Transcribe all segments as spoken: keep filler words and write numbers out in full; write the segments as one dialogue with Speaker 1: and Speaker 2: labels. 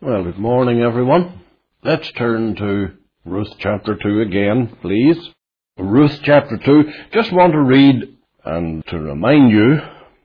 Speaker 1: Well, good morning, everyone. Let's turn to Ruth chapter two again, please. Ruth chapter two. Just want to read and to remind you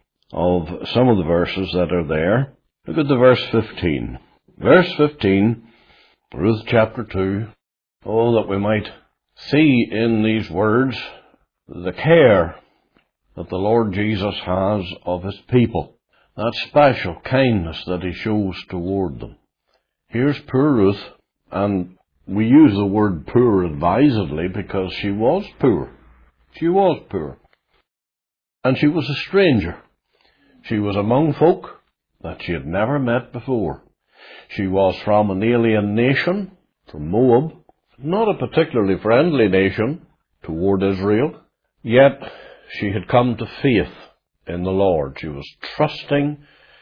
Speaker 1: of some of the verses that are there. Look at the verse fifteen. Verse fifteen, Ruth chapter two. Oh, that we might see in these words the care that the Lord Jesus has of His people. That special kindness that He shows toward them. Here's poor Ruth, and we use the word poor advisedly because she was poor. She was poor. And she was a stranger. She was among folk that she had never met before. She was from an alien nation, from Moab, not a particularly friendly nation toward Israel, yet she had come to faith in the Lord. She was trusting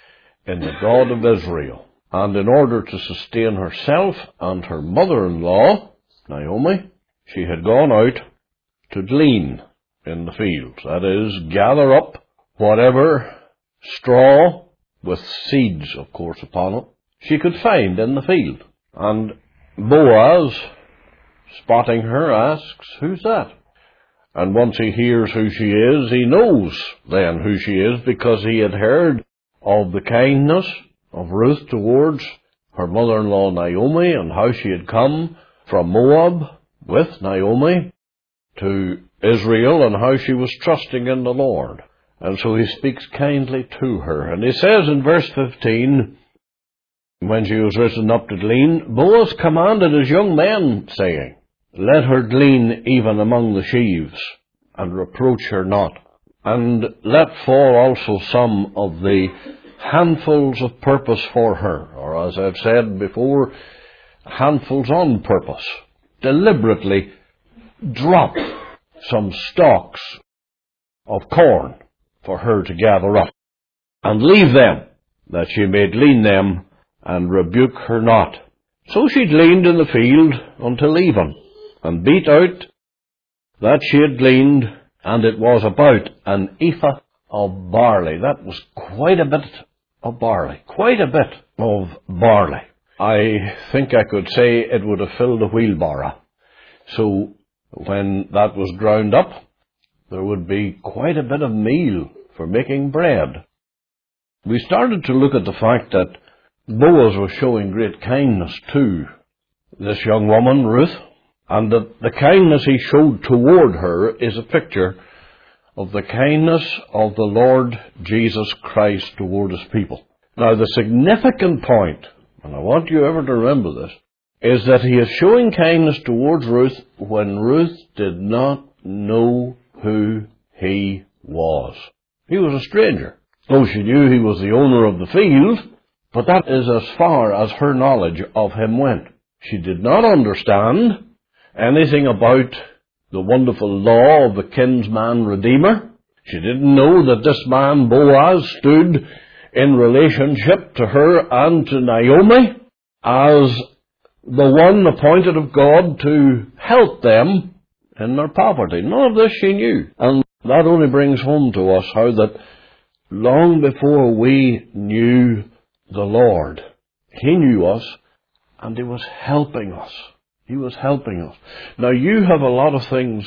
Speaker 1: in the God of Israel. And in order to sustain herself and her mother-in-law, Naomi, she had gone out to glean in the fields. That is, gather up whatever straw, with seeds, of course, upon it, she could find in the field. And Boaz, spotting her, asks, "Who's that?" And once he hears who she is, he knows then who she is, because he had heard of the kindness of Ruth towards her mother-in-law Naomi, and how she had come from Moab with Naomi to Israel, and how she was trusting in the Lord. And so he speaks kindly to her. And he says in verse fifteen, when she was risen up to glean, Boaz commanded his young men, saying, "Let her glean even among the sheaves, and reproach her not. And let fall also some of the handfuls of purpose for her," or as I've said before, handfuls on purpose. Deliberately drop some stalks of corn for her to gather up, and leave them, that she may glean them, and rebuke her not. So she gleaned in the field until even, and beat out that she had gleaned, and it was about an ephah of barley. That was quite a bit of barley. Quite a bit of barley. I think I could say it would have filled a wheelbarrow. So when that was ground up, there would be quite a bit of meal for making bread. We started to look at the fact that Boaz was showing great kindness to this young woman, Ruth, and that the kindness he showed toward her is a picture of the kindness of the Lord Jesus Christ toward His people. Now, the significant point, and I want you ever to remember this, is that He is showing kindness towards Ruth when Ruth did not know who He was. He was a stranger. Oh, she knew He was the owner of the field, but that is as far as her knowledge of Him went. She did not understand anything about the wonderful law of the kinsman redeemer. She didn't know that this man, Boaz, stood in relationship to her and to Naomi as the one appointed of God to help them in their poverty. None of this she knew. And that only brings home to us how that long before we knew the Lord, He knew us, and He was helping us. He was helping us. Now, you have a lot of things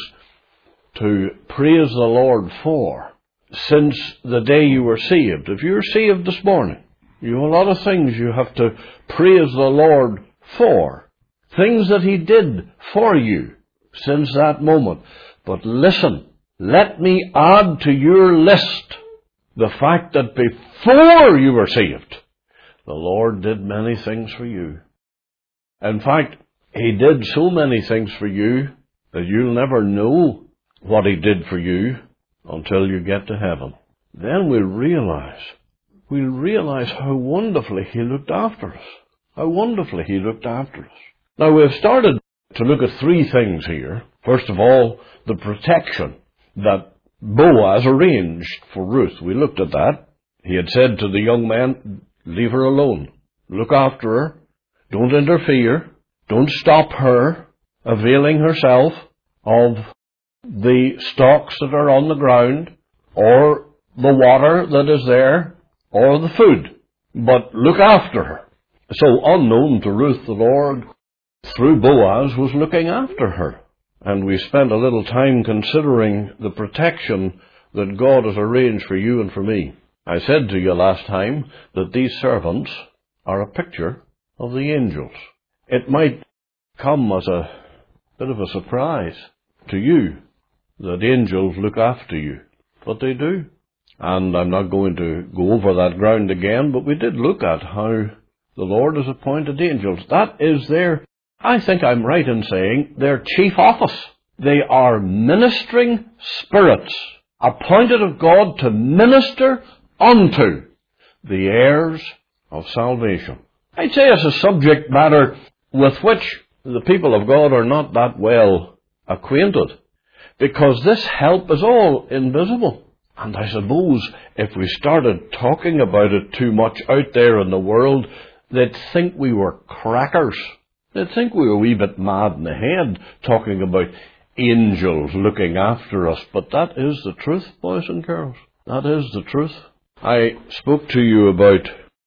Speaker 1: to praise the Lord for since the day you were saved. If you're saved this morning, you have a lot of things you have to praise the Lord for. Things that He did for you since that moment. But listen, let me add to your list the fact that before you were saved, the Lord did many things for you. In fact, He did so many things for you that you'll never know what He did for you until you get to heaven. Then we'll realize, we'll realize how wonderfully He looked after us. How wonderfully He looked after us. Now, we've started to look at three things here. First of all, the protection that Boaz arranged for Ruth. We looked at that. He had said to the young man, "Leave her alone. Look after her. Don't interfere. Don't stop her availing herself of the stalks that are on the ground, or the water that is there, or the food. But look after her. So, unknown to Ruth, the Lord, through Boaz, was looking after her. And we spent a little time considering the protection that God has arranged for you and for me. I said to you last time that these servants are a picture of the angels. It might come as a bit of a surprise to you that angels look after you, but they do. And I'm not going to go over that ground again, but we did look at how the Lord has appointed angels. That is their, I think I'm right in saying, their chief office. They are ministering spirits, appointed of God to minister unto the heirs of salvation. I'd say it's a subject matter with which the people of God are not that well acquainted, because this help is all invisible. And I suppose if we started talking about it too much out there in the world, they'd think we were crackers. They'd think we were a wee bit mad in the head talking about angels looking after us. But that is the truth, boys and girls. That is the truth. I spoke to you about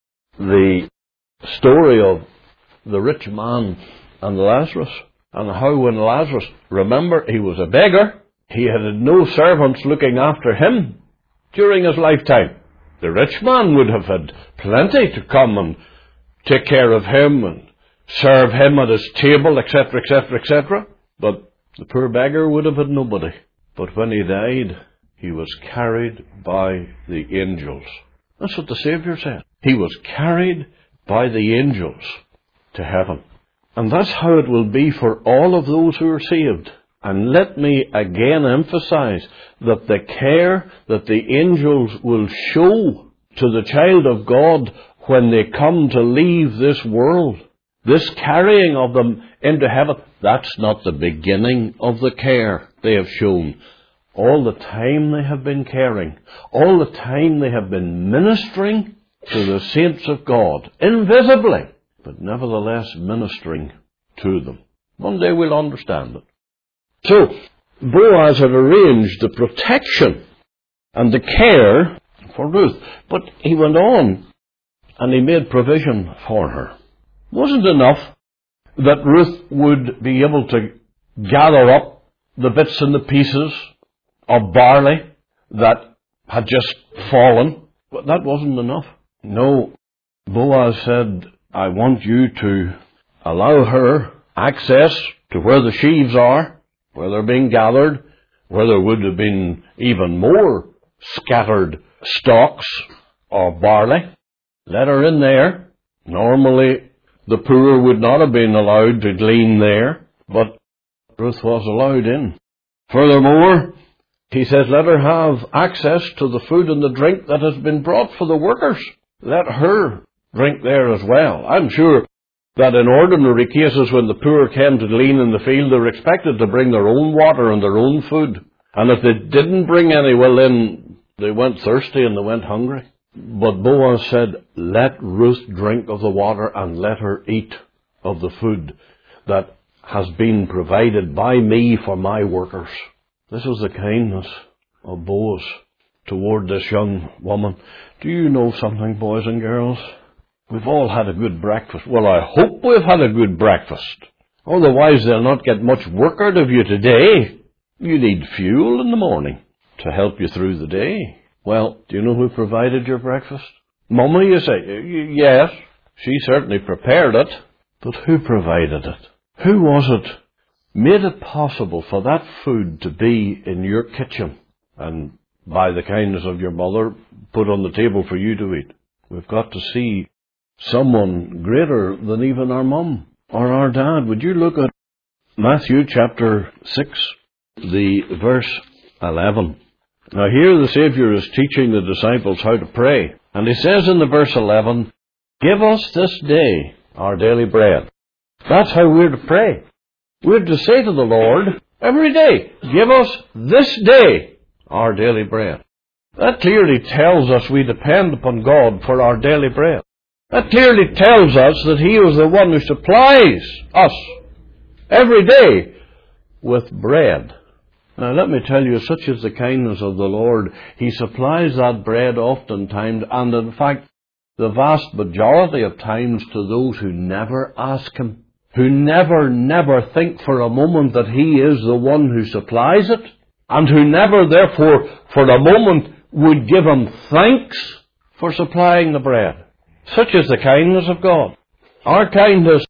Speaker 1: the story of the rich man and Lazarus, and how when Lazarus, remember, he was a beggar, he had no servants looking after him during his lifetime. The rich man would have had plenty to come and take care of him and serve him at his table, et cetera, et cetera, et cetera. But the poor beggar would have had nobody. But when he died, he was carried by the angels. That's what the Saviour said. He was carried by the angels to heaven. And that's how it will be for all of those who are saved. And let me again emphasize that the care that the angels will show to the child of God when they come to leave this world, this carrying of them into heaven, that's not the beginning of the care they have shown. All the time they have been caring, all the time they have been ministering to the saints of God, invisibly, but nevertheless ministering to them. One day we'll understand it. So, Boaz had arranged the protection and the care for Ruth, but he went on and he made provision for her. It wasn't enough that Ruth would be able to gather up the bits and the pieces of barley that had just fallen, but that wasn't enough. No, Boaz said, I want you to allow her access to where the sheaves are, where they're being gathered, where there would have been even more scattered stalks of barley. Let her in there. Normally, the poor would not have been allowed to glean there, but Ruth was allowed in. Furthermore, he says, let her have access to the food and the drink that has been brought for the workers. Let her drink there as well. I'm sure that in ordinary cases when the poor came to glean in the field, they were expected to bring their own water and their own food. And if they didn't bring any, well then they went thirsty and they went hungry. But Boaz said, let Ruth drink of the water and let her eat of the food that has been provided by me for my workers. This was the kindness of Boaz toward this young woman. Do you know something, boys and girls? We've all had a good breakfast. Well, I hope we've had a good breakfast. Otherwise, they'll not get much work out of you today. You need fuel in the morning to help you through the day. Well, do you know who provided your breakfast? Mummy, you say? Yes, she certainly prepared it. But who provided it? Who was it made it possible for that food to be in your kitchen and, by the kindness of your mother, put on the table for you to eat? We've got to see someone greater than even our mum or our dad. Would you look at Matthew chapter six, the verse eleven. Now here the Saviour is teaching the disciples how to pray. And he says in the verse eleven, give us this day our daily bread. That's how we're to pray. We're to say to the Lord every day, give us this day our daily bread. That clearly tells us we depend upon God for our daily bread. That clearly tells us that He is the one who supplies us every day with bread. Now let me tell you, such is the kindness of the Lord. He supplies that bread oftentimes, and in fact, the vast majority of times to those who never ask Him, who never, never think for a moment that He is the one who supplies it, and who never, therefore, for a moment would give Him thanks for supplying the bread. Such is the kindness of God. Our kindness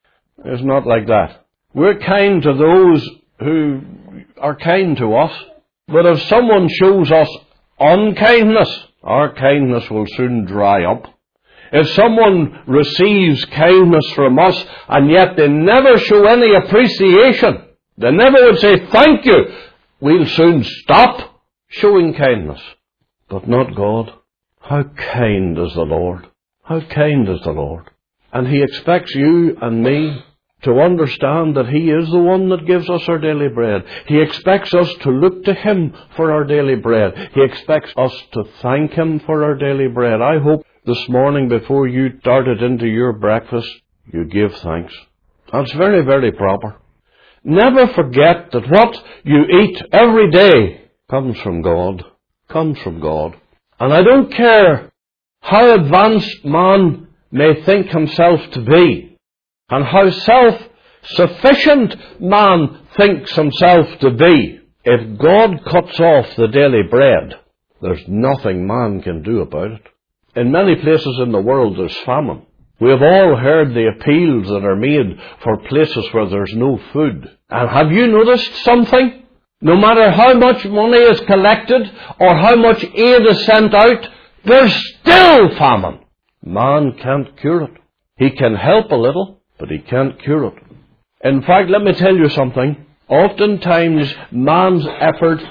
Speaker 1: is not like that. We're kind to those who are kind to us, but if someone shows us unkindness, our kindness will soon dry up. If someone receives kindness from us, and yet they never show any appreciation, they never would say thank you, we'll soon stop showing kindness. But not God. How kind is the Lord? How kind is the Lord? And He expects you and me to understand that He is the one that gives us our daily bread. He expects us to look to Him for our daily bread. He expects us to thank Him for our daily bread. I hope this morning, before you started into your breakfast, you give thanks. That's very, very proper. Never forget that what you eat every day comes from God. Comes from God. And I don't care how advanced man may think himself to be, and how self-sufficient man thinks himself to be. If God cuts off the daily bread, there's nothing man can do about it. In many places in the world there's famine. We have all heard the appeals that are made for places where there's no food. And have you noticed something? No matter how much money is collected or how much aid is sent out, there's still famine. Man can't cure it. He can help a little, but he can't cure it. In fact, let me tell you something. Oftentimes, man's effort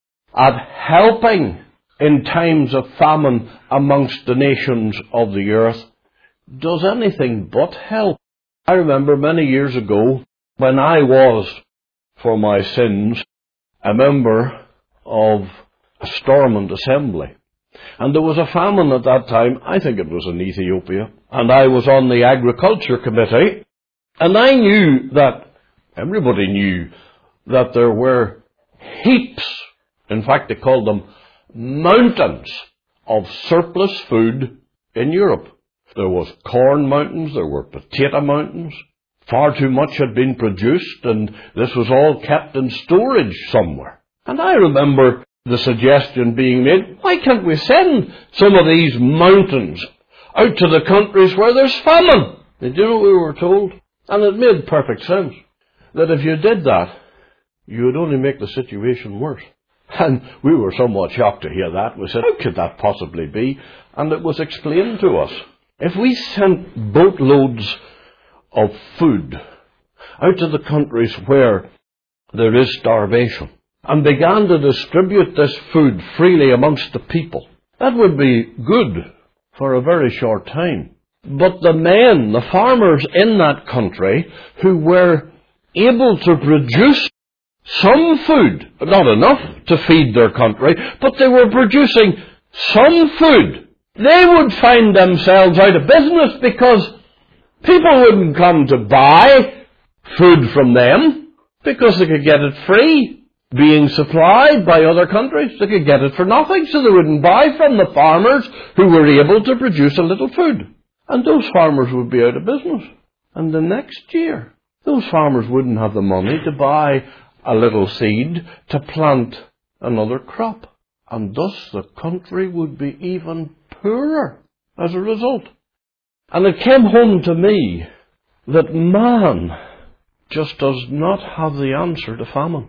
Speaker 1: at helping in times of famine amongst the nations of the earth does anything but help. I remember many years ago, when I was, for my sins, a member of a Stormont Assembly. And there was a famine at that time. I think it was in Ethiopia. And I was on the Agriculture Committee. And I knew that, everybody knew, that there were heaps, in fact they called them mountains, of surplus food in Europe. There was corn mountains, there were potato mountains. Far too much had been produced, and this was all kept in storage somewhere. And I remember the suggestion being made, why can't we send some of these mountains out to the countries where there's famine? Did you know what we were told? And it made perfect sense, that if you did that, you would only make the situation worse. And we were somewhat shocked to hear that. We said, how could that possibly be? And it was explained to us. If we sent boatloads of food out to the countries where there is starvation, and began to distribute this food freely amongst the people, that would be good for a very short time. But the men, the farmers in that country, who were able to produce some food, not enough to feed their country, but they were producing some food, they would find themselves out of business because people wouldn't come to buy food from them because they could get it free. Being supplied by other countries, they could get it for nothing, so they wouldn't buy from the farmers who were able to produce a little food. And those farmers would be out of business. And the next year, those farmers wouldn't have the money to buy a little seed to plant another crop. And thus the country would be even poorer as a result. And it came home to me that man just does not have the answer to famine.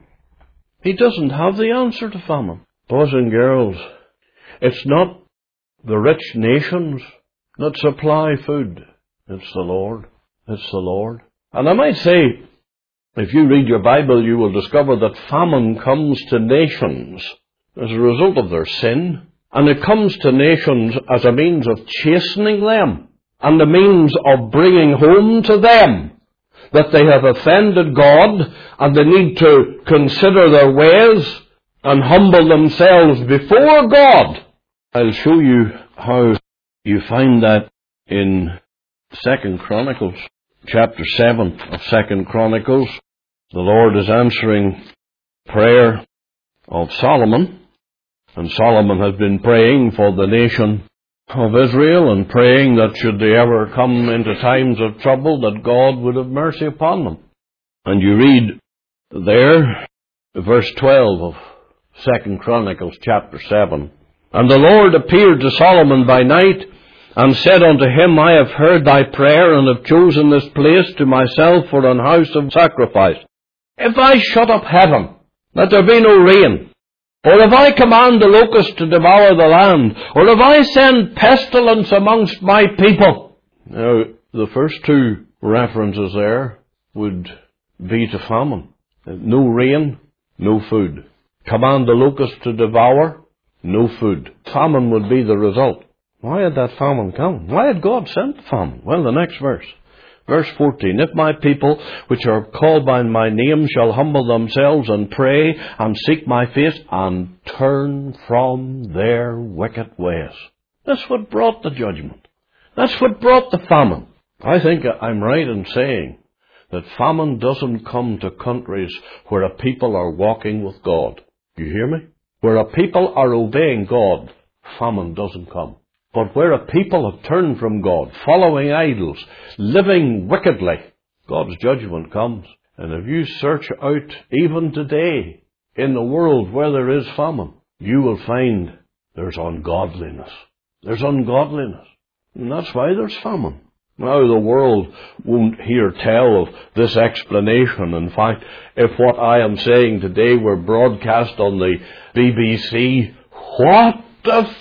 Speaker 1: He doesn't have the answer to famine. Boys and girls, it's not the rich nations that supply food. It's the Lord. It's the Lord. And I might say, if you read your Bible, you will discover that famine comes to nations as a result of their sin. And it comes to nations as a means of chastening them, and a means of bringing home to them that they have offended God, and they need to consider their ways and humble themselves before God. I'll show you how you find that in Second Chronicles, chapter seven of Second Chronicles. The Lord is answering prayer of Solomon, and Solomon has been praying for the nation of Israel and praying that should they ever come into times of trouble, that God would have mercy upon them. And you read there, verse twelve of Second Chronicles chapter seven. And the Lord appeared to Solomon by night, and said unto him, I have heard thy prayer, and have chosen this place to myself for an house of sacrifice. If I shut up heaven, that there be no rain, or if I command the locust to devour the land, or if I send pestilence amongst my people. Now, the first two references there would be to famine. No rain, no food. Command the locust to devour, no food. Famine would be the result. Why had that famine come? Why had God sent the famine? Well, the next verse. Verse fourteen, If my people, which are called by my name, shall humble themselves and pray and seek my face and turn from their wicked ways. That's what brought the judgment. That's what brought the famine. I think I'm right in saying that famine doesn't come to countries where a people are walking with God. You hear me? Where a people are obeying God, famine doesn't come. But where a people have turned from God, following idols, living wickedly, God's judgment comes. And if you search out, even today, in the world where there is famine, you will find there's ungodliness. There's ungodliness. And that's why there's famine. Now the world won't hear tell of this explanation. In fact, if what I am saying today were broadcast on the B B C, what a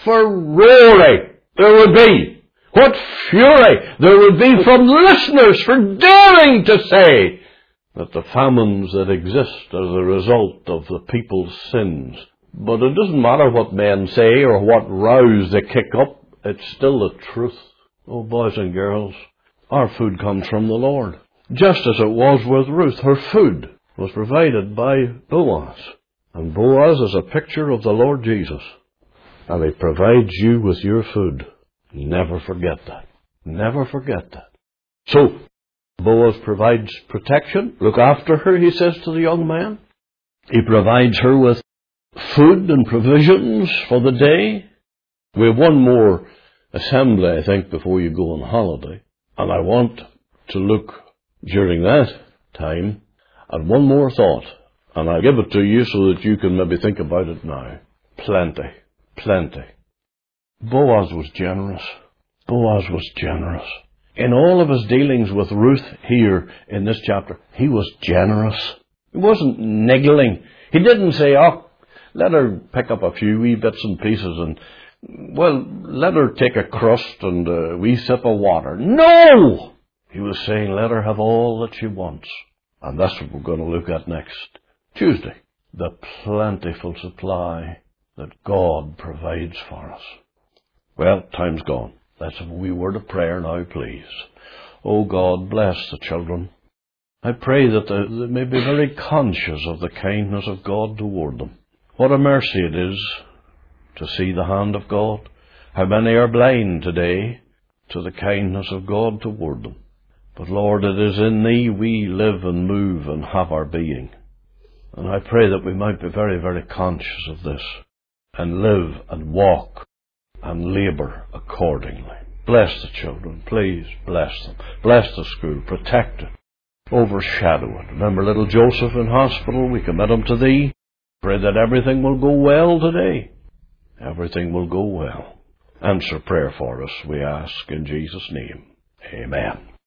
Speaker 1: furore there would be! What fury there would be from listeners for daring to say that the famines that exist are the result of the people's sins. But it doesn't matter what men say or what rows they kick up, it's still the truth. Oh, boys and girls, our food comes from the Lord. Just as it was with Ruth, her food was provided by Boaz. And Boaz is a picture of the Lord Jesus. And He provides you with your food. Never forget that. Never forget that. So, Boaz provides protection. Look after her, he says to the young man. He provides her with food and provisions for the day. We have one more assembly, I think, before you go on holiday. And I want to look during that time at one more thought. And I'll give it to you so that you can maybe think about it now. Plenty. Plenty. Boaz was generous. Boaz was generous. In all of his dealings with Ruth here in this chapter, he was generous. He wasn't niggling. He didn't say, oh, let her pick up a few wee bits and pieces and, well, let her take a crust and a wee sip of water. No! He was saying, let her have all that she wants. And that's what we're going to look at next Tuesday. The plentiful supply that God provides for us. Well, time's gone. Let's have a wee word of prayer now, please. Oh God, bless the children. I pray that they, they may be very conscious of the kindness of God toward them. What a mercy it is to see the hand of God. How many are blind today to the kindness of God toward them. But Lord, it is in Thee we live and move and have our being. And I pray that we might be very, very conscious of this and live and walk and labour accordingly. Bless the children, please bless them. Bless the school, protect it, overshadow it. Remember little Joseph in hospital, we commit him to Thee. Pray that everything will go well today. Everything will go well. Answer prayer for us, we ask in Jesus' name. Amen.